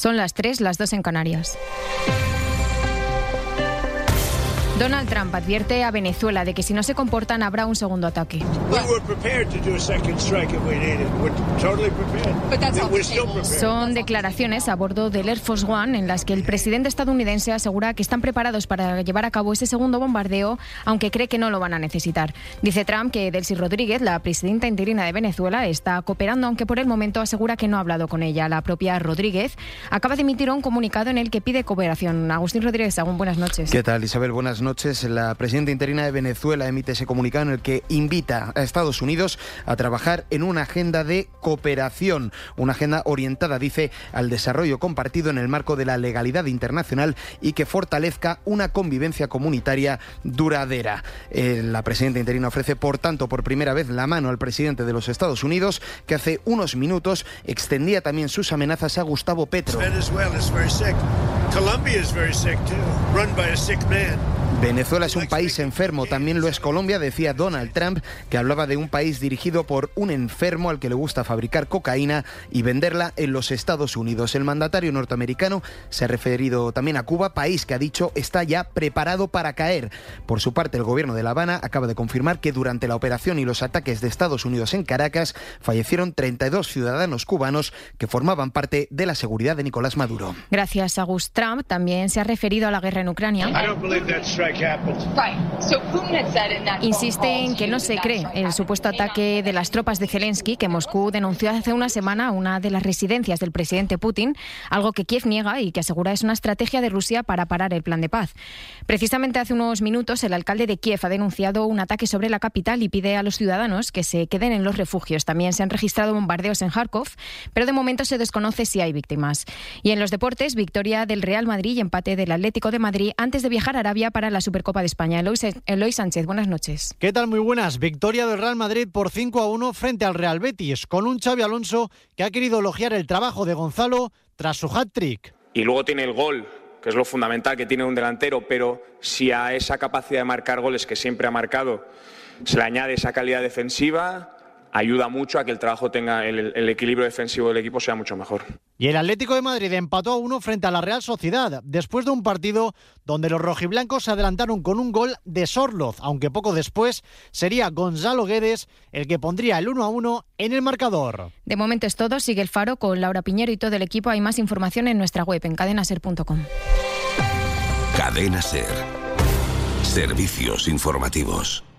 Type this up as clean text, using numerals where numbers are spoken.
Son las 3, las 2 en Canarias. Donald Trump advierte a Venezuela de que si no se comportan habrá un segundo ataque. Son declaraciones a bordo del Air Force One en las que el presidente estadounidense asegura que están preparados para llevar a cabo ese segundo bombardeo, aunque cree que no lo van a necesitar. Dice Trump que Delcy Rodríguez, la presidenta interina de Venezuela, está cooperando, aunque por el momento asegura que no ha hablado con ella. La propia Rodríguez acaba de emitir un comunicado en el que pide cooperación. Agustín Rodríguez Sagún, buenas noches. ¿Qué tal, Isabel? Buenas noches. La presidenta interina de Venezuela emite ese comunicado en el que invita a Estados Unidos a trabajar en una agenda de cooperación, una agenda orientada, dice, al desarrollo compartido en el marco de la legalidad internacional y que fortalezca una convivencia comunitaria duradera. La presidenta interina ofrece, por tanto, por primera vez la mano al presidente de los Estados Unidos, que hace unos minutos extendía también sus amenazas a Gustavo Petro. Venezuela es un país enfermo, también lo es Colombia, decía Donald Trump, que hablaba de un país dirigido por un enfermo al que le gusta fabricar cocaína y venderla en los Estados Unidos. El mandatario norteamericano se ha referido también a Cuba, país que ha dicho está ya preparado para caer. Por su parte, el gobierno de La Habana acaba de confirmar que durante la operación y los ataques de Estados Unidos en Caracas fallecieron 32 ciudadanos cubanos que formaban parte de la seguridad de Nicolás Maduro. Gracias, Agus. Trump también se ha referido a la guerra en Ucrania. Insiste en que no se cree el supuesto ataque de las tropas de Zelensky, que Moscú denunció hace una semana a una de las residencias del presidente Putin, algo que Kiev niega y que asegura es una estrategia de Rusia para parar el plan de paz. Precisamente hace unos minutos el alcalde de Kiev ha denunciado un ataque sobre la capital y pide a los ciudadanos que se queden en los refugios. También se han registrado bombardeos en Kharkov, pero de momento se desconoce si hay víctimas. Y en los deportes, victoria del Real Madrid y empate del Atlético de Madrid antes de viajar a Arabia para la Supercopa de España. Eloy Sánchez, buenas noches. ¿Qué tal? Muy buenas. Victoria del Real Madrid por 5-1 frente al Real Betis, con un Xabi Alonso que ha querido elogiar el trabajo de Gonzalo tras su hat-trick. Y luego tiene el gol, que es lo fundamental que tiene un delantero, pero si a esa capacidad de marcar goles que siempre ha marcado se le añade esa calidad defensiva, ayuda mucho a que el trabajo tenga el equilibrio defensivo del equipo sea mucho mejor. Y el Atlético de Madrid empató a 1 frente a la Real Sociedad, después de un partido donde los rojiblancos se adelantaron con un gol de Sorloz, aunque poco después sería Gonzalo Guedes el que pondría el 1-1 en el marcador. De momento es todo, sigue el Faro con Laura Piñero y todo el equipo. Hay más información en nuestra web, en cadenaser.com. Cadena Ser. Servicios informativos.